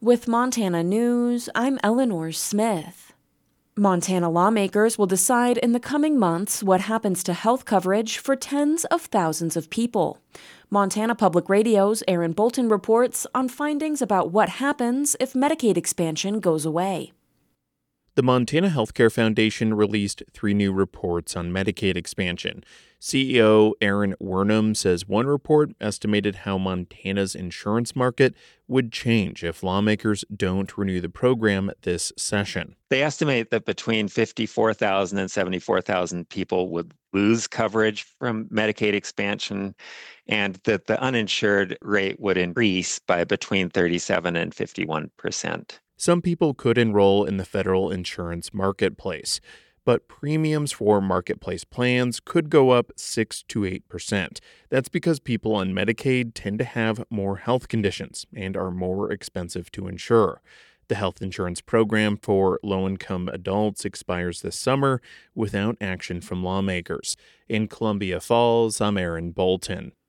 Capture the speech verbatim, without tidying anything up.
With Montana News, I'm Eleanor Smith. Montana lawmakers will decide in the coming months what happens to health coverage for tens of thousands of people. Montana Public Radio's Aaron Bolton reports on findings about what happens if Medicaid expansion goes away. The Montana Healthcare Foundation released three new reports on Medicaid expansion. C E O Aaron Wernham says one report estimated how Montana's insurance market would change if lawmakers don't renew the program this session. They estimate that between fifty-four thousand and seventy-four thousand people would lose coverage from Medicaid expansion, and that the uninsured rate would increase by between thirty-seven and fifty-one percent. Some people could enroll in the federal insurance marketplace, but premiums for marketplace plans could go up six to eight percent. That's because people on Medicaid tend to have more health conditions and are more expensive to insure. The health insurance program for low-income adults expires this summer without action from lawmakers. In Columbia Falls, I'm Aaron Bolton.